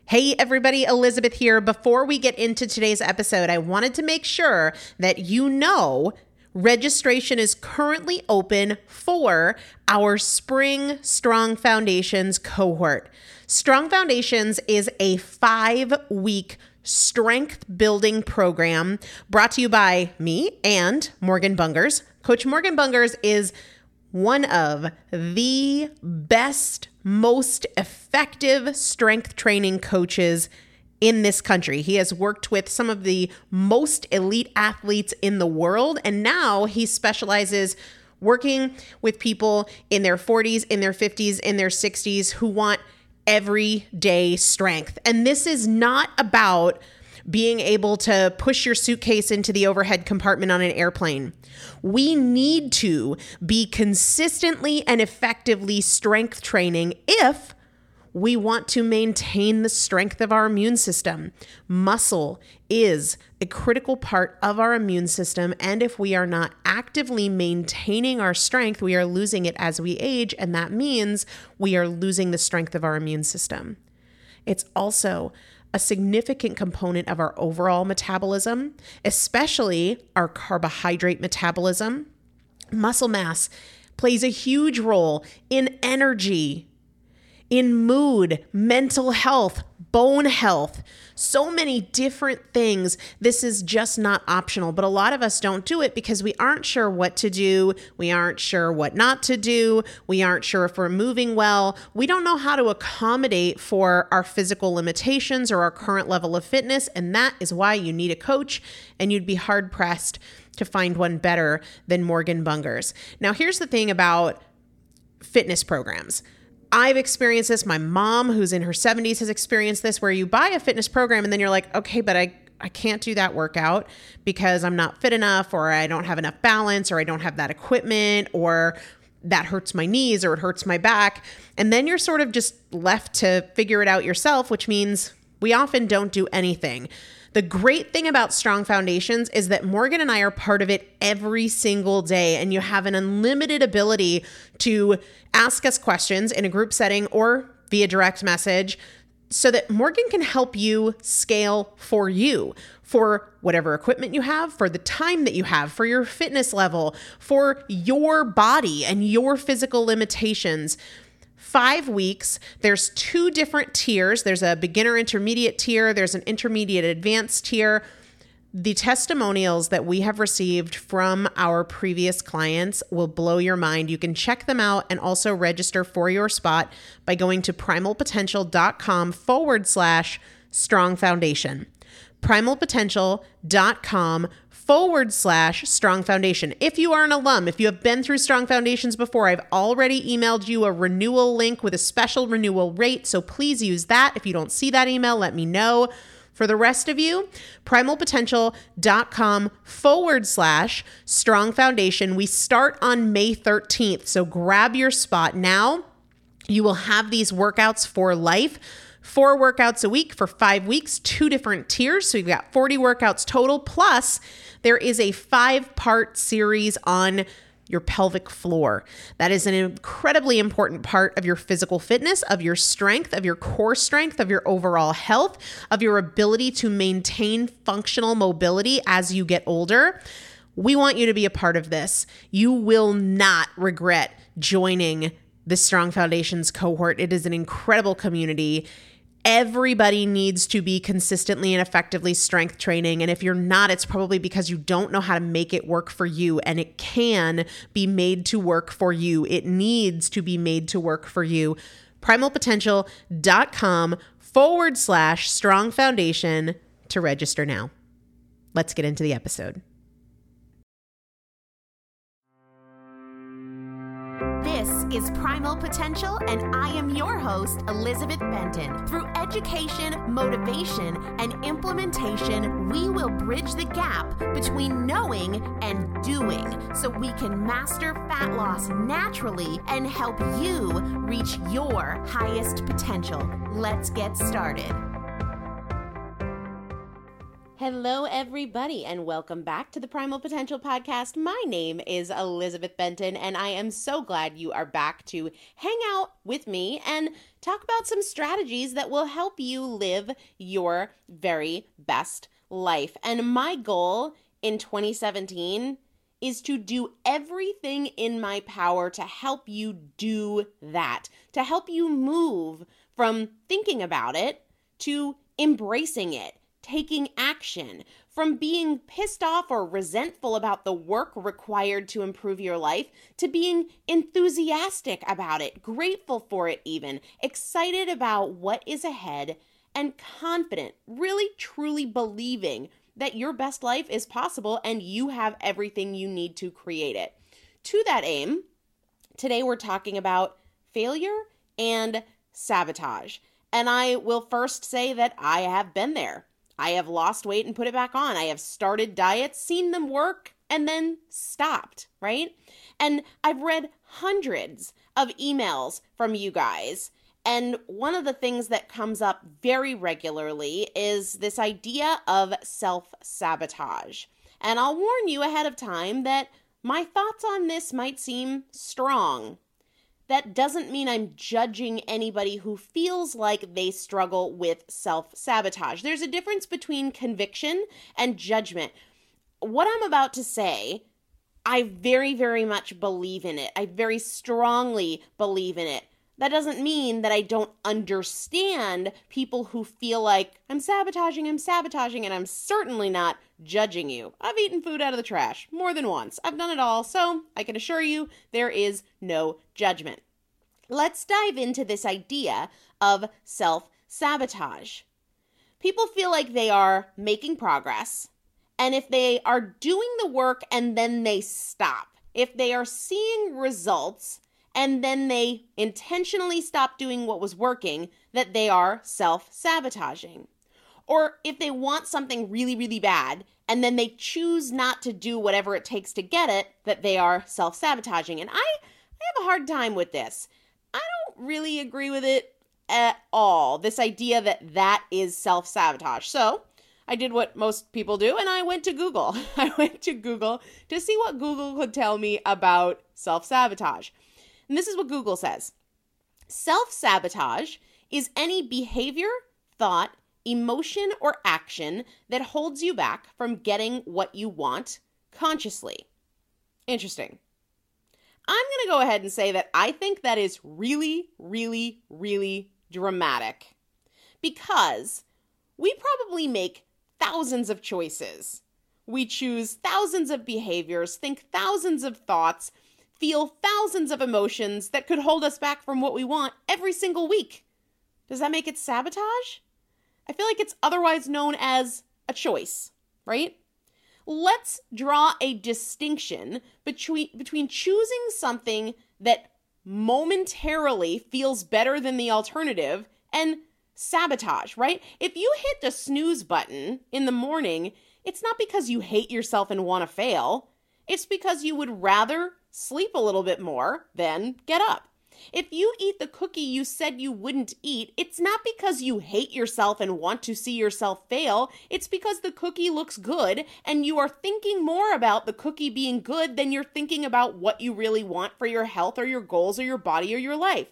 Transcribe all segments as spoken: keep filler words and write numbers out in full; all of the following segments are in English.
Hey everybody, Elizabeth here. Before we get into today's episode, I wanted to make sure that you know registration is currently open for our Spring Strong Foundations cohort. Strong Foundations is a five-week strength building program brought to you by me and Morgan Bungers. Coach Morgan Bungers is one of the best, most effective strength training coaches in this country. He has worked with some of the most elite athletes in the world, and now he specializes working with people in their forties, in their fifties, in their sixties who want everyday strength. And this is not about being able to push your suitcase into the overhead compartment on an airplane. We need to be consistently and effectively strength training if we want to maintain the strength of our immune system. Muscle is a critical part of our immune system, and if we are not actively maintaining our strength, we are losing it as we age, and that means we are losing the strength of our immune system. It's also a significant component of our overall metabolism, especially our carbohydrate metabolism. Muscle mass plays a huge role in energy, in mood, mental health, bone health, so many different things. This is just not optional, but a lot of us don't do it because we aren't sure what to do. We aren't sure what not to do. We aren't sure if we're moving well. We don't know how to accommodate for our physical limitations or our current level of fitness, and that is why you need a coach, and you'd be hard-pressed to find one better than Morgan Bungers. Now, here's the thing about fitness programs. I've experienced this. My mom, who's in her seventies, has experienced this, where you buy a fitness program and then you're like, okay, but I, I can't do that workout because I'm not fit enough, or I don't have enough balance, or I don't have that equipment, or that hurts my knees, or it hurts my back. And then you're sort of just left to figure it out yourself, which means we often don't do anything. The great thing about Strong Foundations is that Morgan and I are part of it every single day, and you have an unlimited ability to ask us questions in a group setting or via direct message so that Morgan can help you scale for you, for whatever equipment you have, for the time that you have, for your fitness level, for your body and your physical limitations. Five weeks, there's two different tiers. There's a beginner intermediate tier. There's an intermediate advanced tier. The testimonials that we have received from our previous clients will blow your mind. You can check them out and also register for your spot by going to primalpotential.com forward slash strong foundation. primalpotential.com forward slash strong foundation. If you are an alum, if you have been through Strong Foundations before, I've already emailed you a renewal link with a special renewal rate. So please use that. If you don't see that email, let me know. For the rest of you, primalpotential.com forward slash strong foundation. We start on May thirteenth. So grab your spot now. You will have these workouts for life. Four workouts a week for five weeks, two different tiers. So you've got forty workouts total. Plus, there is a five-part series on your pelvic floor. That is an incredibly important part of your physical fitness, of your strength, of your core strength, of your overall health, of your ability to maintain functional mobility as you get older. We want you to be a part of this. You will not regret joining the Strong Foundations cohort. It is an incredible community. Everybody needs to be consistently and effectively strength training. And if you're not, it's probably because you don't know how to make it work for you. And it can be made to work for you. It needs to be made to work for you. primalpotential.com forward slash strong foundation to register now. Let's get into the episode. This is Primal Potential, and I am your host, Elizabeth Benton. Through education, motivation, and implementation, we will bridge the gap between knowing and doing so we can master fat loss naturally and help you reach your highest potential. Let's get started. Hello, everybody, and welcome back to the Primal Potential Podcast. My name is Elizabeth Benton, and I am so glad you are back to hang out with me and talk about some strategies that will help you live your very best life. And my goal in twenty seventeen is to do everything in my power to help you do that, to help you move from thinking about it to embracing it, taking action, from being pissed off or resentful about the work required to improve your life to being enthusiastic about it, grateful for it even, excited about what is ahead, and confident, really truly believing that your best life is possible and you have everything you need to create it. To that aim, today we're talking about failure and sabotage. And I will first say that I have been there. I have lost weight and put it back on. I have started diets, seen them work, and then stopped, right? And I've read hundreds of emails from you guys. And one of the things that comes up very regularly is this idea of self-sabotage. And I'll warn you ahead of time that my thoughts on this might seem strong. That doesn't mean I'm judging anybody who feels like they struggle with self-sabotage. There's a difference between conviction and judgment. What I'm about to say, I very, very much believe in it. I very strongly believe in it. That doesn't mean that I don't understand people who feel like I'm sabotaging, I'm sabotaging, and I'm certainly not judging you. I've eaten food out of the trash more than once. I've done it all, so I can assure you there is no judgment. Let's dive into this idea of self-sabotage. People feel like they are making progress, and if they are doing the work and then they stop, if they are seeing results and then they intentionally stop doing what was working, that they are self-sabotaging. Or if they want something really, really bad, and then they choose not to do whatever it takes to get it, that they are self-sabotaging. And I, I have a hard time with this. I don't really agree with it at all, this idea that that is self-sabotage. So I did what most people do, and I went to Google. I went to Google to see what Google could tell me about self-sabotage. And this is what Google says. Self-sabotage is any behavior, thought, emotion, or action that holds you back from getting what you want consciously. Interesting. I'm going to go ahead and say that I think that is really, really, really dramatic. Because we probably make thousands of choices. We choose thousands of behaviors, think thousands of thoughts, feel thousands of emotions that could hold us back from what we want every single week. Does that make it sabotage? I feel like it's otherwise known as a choice, right? Let's draw a distinction between, between choosing something that momentarily feels better than the alternative and sabotage, right? If you hit the snooze button in the morning, it's not because you hate yourself and want to fail. It's because you would rather sleep a little bit more than get up. If you eat the cookie you said you wouldn't eat, it's not because you hate yourself and want to see yourself fail. It's because the cookie looks good and you are thinking more about the cookie being good than you're thinking about what you really want for your health or your goals or your body or your life.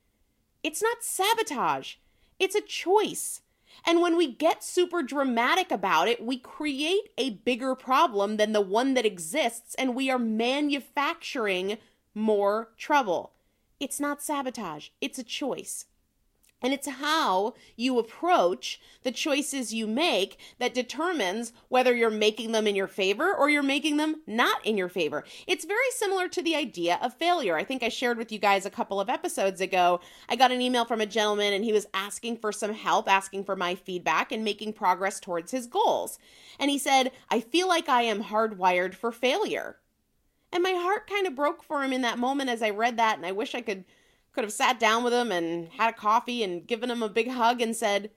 It's not sabotage. It's a choice. And when we get super dramatic about it, we create a bigger problem than the one that exists, and we are manufacturing more trouble. It's not sabotage. It's a choice. And it's how you approach the choices you make that determines whether you're making them in your favor or you're making them not in your favor. It's very similar to the idea of failure. I think I shared with you guys a couple of episodes ago. I got an email from a gentleman and he was asking for some help, asking for my feedback and making progress towards his goals. And he said, I feel like I am hardwired for failure. And my heart kind of broke for him in that moment as I read that, and I wish I could could have sat down with him and had a coffee and given him a big hug and said,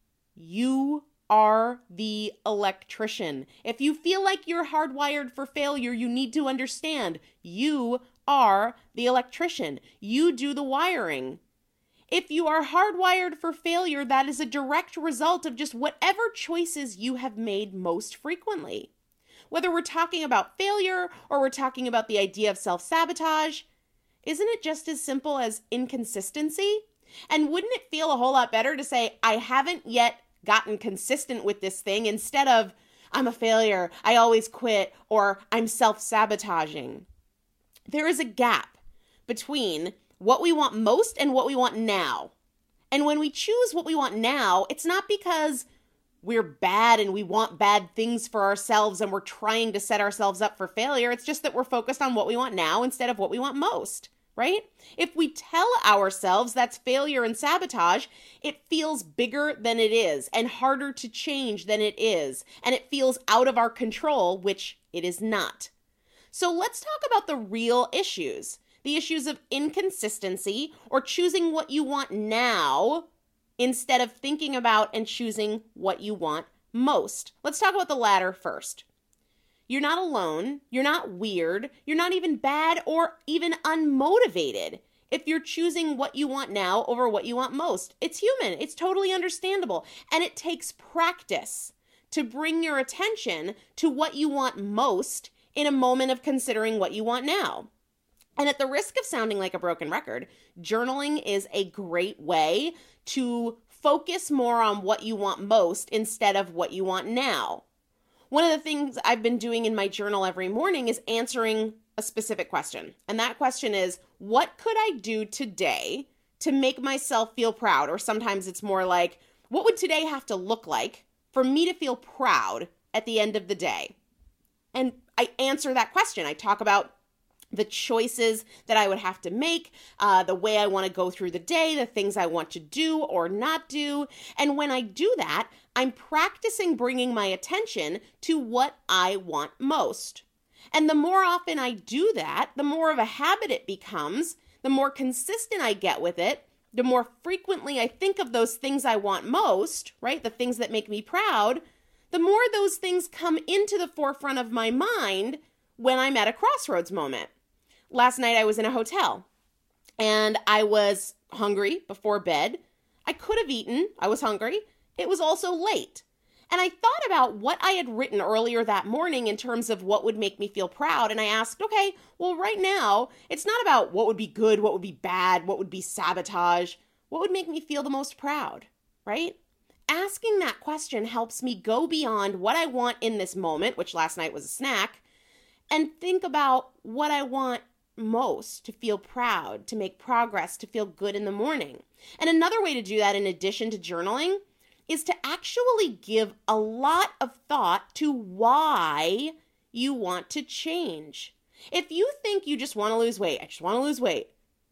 you are the electrician. If you feel like you're hardwired for failure, you need to understand you are the electrician. You do the wiring. If you are hardwired for failure, that is a direct result of just whatever choices you have made most frequently. Whether we're talking about failure or we're talking about the idea of self-sabotage, isn't it just as simple as inconsistency? And wouldn't it feel a whole lot better to say, I haven't yet gotten consistent with this thing, instead of, I'm a failure, I always quit, or I'm self-sabotaging? There is a gap between what we want most and what we want now. And when we choose what we want now, it's not because we're bad and we want bad things for ourselves and we're trying to set ourselves up for failure. It's just that we're focused on what we want now instead of what we want most, right? If we tell ourselves that's failure and sabotage, it feels bigger than it is and harder to change than it is. And it feels out of our control, which it is not. So let's talk about the real issues. The issues of inconsistency or choosing what you want now instead of thinking about and choosing what you want most. Let's talk about the latter first. You're not alone. You're not weird. You're not even bad or even unmotivated if you're choosing what you want now over what you want most. It's human. It's totally understandable. And it takes practice to bring your attention to what you want most in a moment of considering what you want now. And at the risk of sounding like a broken record, journaling is a great way to focus more on what you want most instead of what you want now. One of the things I've been doing in my journal every morning is answering a specific question. And that question is, what could I do today to make myself feel proud? Or sometimes it's more like, what would today have to look like for me to feel proud at the end of the day? And I answer that question. I talk about the choices that I would have to make, uh, the way I want to go through the day, the things I want to do or not do. And when I do that, I'm practicing bringing my attention to what I want most. And the more often I do that, the more of a habit it becomes, the more consistent I get with it, the more frequently I think of those things I want most, right? The things that make me proud, the more those things come into the forefront of my mind when I'm at a crossroads moment. Last night I was in a hotel and I was hungry before bed. I could have eaten. I was hungry. It was also late. And I thought about what I had written earlier that morning in terms of what would make me feel proud. And I asked, okay, well, right now, it's not about what would be good, what would be bad, what would be sabotage, what would make me feel the most proud, right? Asking that question helps me go beyond what I want in this moment, which last night was a snack, and think about what I want most to feel proud, to make progress, to feel good in the morning. And another way to do that in addition to journaling is to actually give a lot of thought to why you want to change. If you think you just want to lose weight, I just want to lose weight,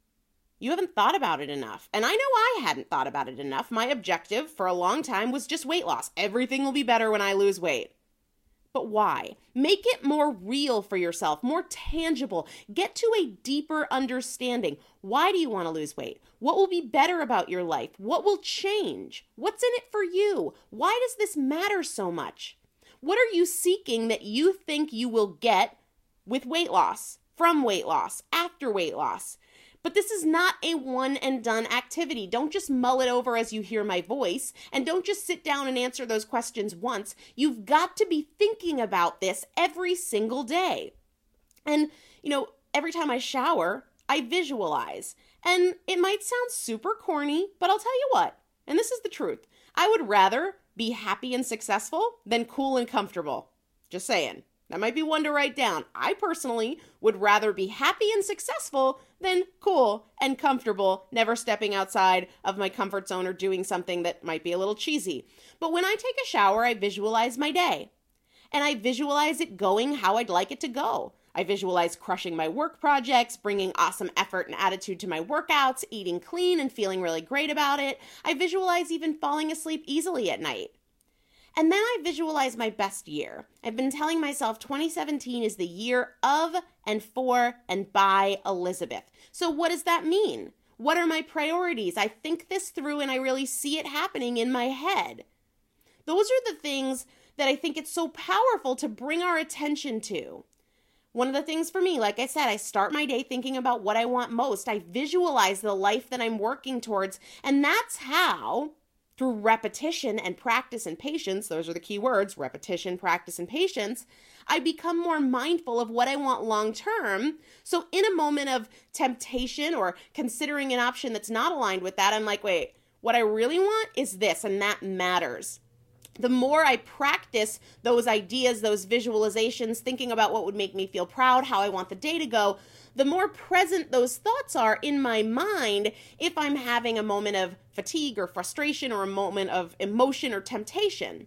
you haven't thought about it enough. And I know I hadn't thought about it enough. My objective for a long time was just weight loss. Everything will be better when I lose weight. But why? Make it more real for yourself, more tangible. Get to a deeper understanding. Why do you want to lose weight? What will be better about your life? What will change? What's in it for you? Why does this matter so much? What are you seeking that you think you will get with weight loss, from weight loss, after weight loss? But this is not a one and done activity. Don't just mull it over as you hear my voice, and don't just sit down and answer those questions once. You've got to be thinking about this every single day. And, you know, every time I shower, I visualize. And it might sound super corny, but I'll tell you what, and this is the truth. I would rather be happy and successful than cool and comfortable. Just saying. That might be one to write down. I personally would rather be happy and successful than cool and comfortable, never stepping outside of my comfort zone or doing something that might be a little cheesy. But when I take a shower, I visualize my day. And I visualize it going how I'd like it to go. I visualize crushing my work projects, bringing awesome effort and attitude to my workouts, eating clean and feeling really great about it. I visualize even falling asleep easily at night. And then I visualize my best year. I've been telling myself twenty seventeen is the year of and for and by Elizabeth. So what does that mean? What are my priorities? I think this through and I really see it happening in my head. Those are the things that I think it's so powerful to bring our attention to. One of the things for me, like I said, I start my day thinking about what I want most. I visualize the life that I'm working towards. And that's how, through repetition and practice and patience, those are the key words, repetition, practice, and patience, I become more mindful of what I want long term. So in a moment of temptation or considering an option that's not aligned with that, I'm like, wait, what I really want is this, and that matters. The more I practice those ideas, those visualizations, thinking about what would make me feel proud, how I want the day to go, the more present those thoughts are in my mind if I'm having a moment of fatigue or frustration or a moment of emotion or temptation.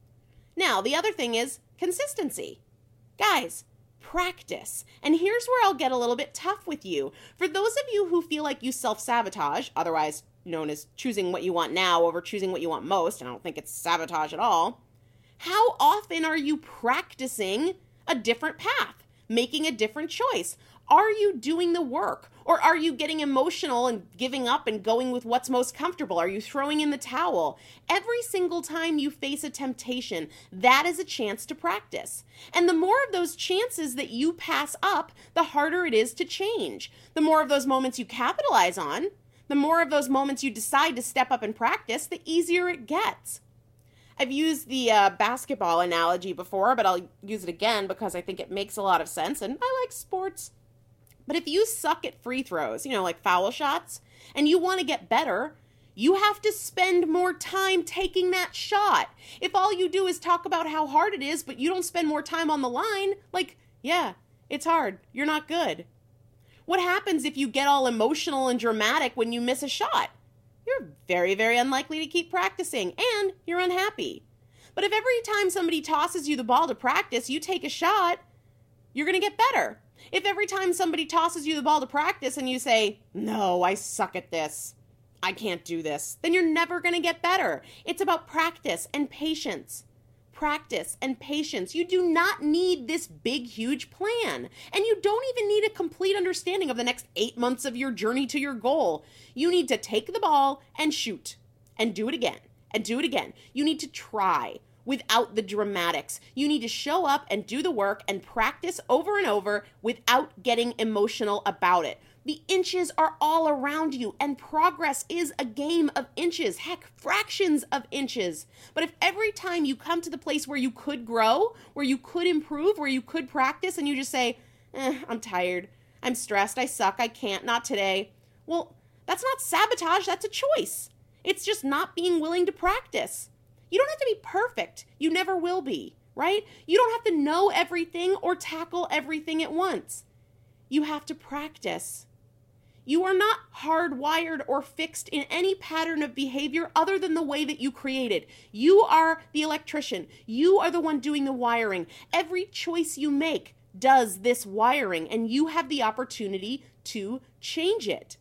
Now, the other thing is consistency. Guys, practice. And here's where I'll get a little bit tough with you. For those of you who feel like you self-sabotage, otherwise known as choosing what you want now over choosing what you want most, and I don't think it's sabotage at all, how often are you practicing a different path, making a different choice? Are you doing the work? Or are you getting emotional and giving up and going with what's most comfortable? Are you throwing in the towel? Every single time you face a temptation, that is a chance to practice. And the more of those chances that you pass up, the harder it is to change. The more of those moments you capitalize on, the more of those moments you decide to step up and practice, the easier it gets. I've used the uh, basketball analogy before, but I'll use it again because I think it makes a lot of sense, and I like sports. But if you suck at free throws, you know, like foul shots, and you want to get better, you have to spend more time taking that shot. If all you do is talk about how hard it is, but you don't spend more time on the line, like, yeah, it's hard. You're not good. What happens if you get all emotional and dramatic when you miss a shot? You're very, very unlikely to keep practicing, and you're unhappy. But if every time somebody tosses you the ball to practice, you take a shot, you're going to get better. If every time somebody tosses you the ball to practice and you say, no, I suck at this, I can't do this, then you're never going to get better. It's about practice and patience. Practice and patience. You do not need this big, huge plan. And you don't even need a complete understanding of the next eight months of your journey to your goal. You need to take the ball and shoot and do it again and do it again. You need to try without the dramatics. You need to show up and do the work and practice over and over without getting emotional about it. The inches are all around you, and progress is a game of inches, heck, fractions of inches. But if every time you come to the place where you could grow, where you could improve, where you could practice, and you just say, eh, I'm tired, I'm stressed, I suck, I can't, not today, well, that's not sabotage, that's a choice. It's just not being willing to practice. You don't have to be perfect. You never will be, right? You don't have to know everything or tackle everything at once. You have to practice. You are not hardwired or fixed in any pattern of behavior other than the way that you created. You are the electrician. You are the one doing the wiring. Every choice you make does this wiring, and you have the opportunity to change it.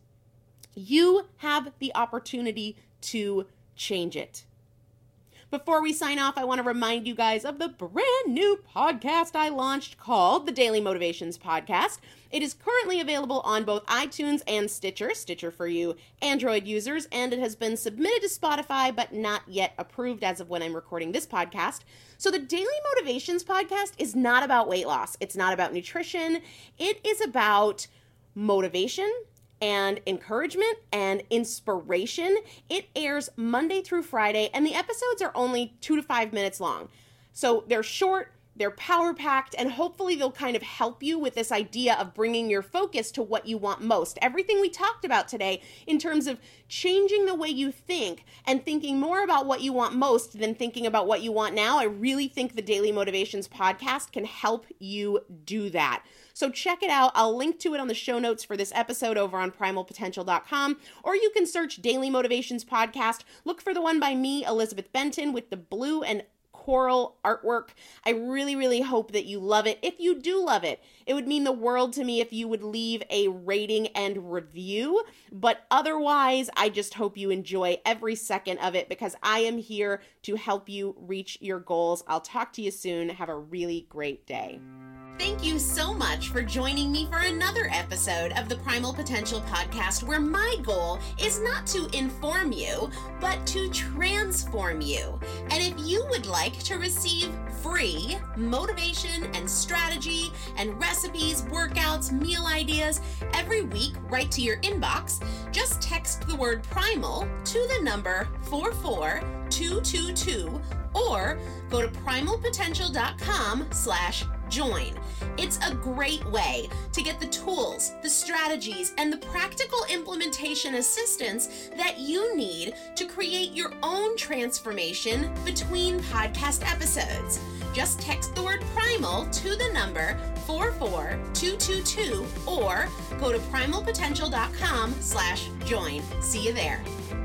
You have the opportunity to change it. Before we sign off, I want to remind you guys of the brand new podcast I launched called the Daily Motivations Podcast. It is currently available on both iTunes and Stitcher, Stitcher for you Android users, and it has been submitted to Spotify, but not yet approved as of when I'm recording this podcast. So the Daily Motivations Podcast is not about weight loss. It's not about nutrition. It is about motivation and encouragement and inspiration. It airs Monday through Friday, and the episodes are only two to five minutes long. So they're short, they're power-packed, and hopefully they'll kind of help you with this idea of bringing your focus to what you want most. Everything we talked about today in terms of changing the way you think and thinking more about what you want most than thinking about what you want now, I really think the Daily Motivations Podcast can help you do that. So check it out. I'll link to it on the show notes for this episode over on primal potential dot com, or you can search Daily Motivations Podcast. Look for the one by me, Elizabeth Benton, with the blue and coral artwork. I really, really hope that you love it. If you do love it, it would mean the world to me if you would leave a rating and review. But otherwise, I just hope you enjoy every second of it because I am here to help you reach your goals. I'll talk to you soon. Have a really great day. Thank you so much for joining me for another episode of the Primal Potential Podcast, where my goal is not to inform you, but to transform you. And if you would like to receive free motivation and strategy and recipes, workouts, meal ideas every week right to your inbox, just text the word primal to the number four four two two two or go to primalpotential.com slash join. It's a great way to get the tools, the strategies, and the practical implementation assistance that you need to create your own transformation between podcast episodes. Just text the word primal to the number four four two two two or go to primalpotential.com slash join. See you there.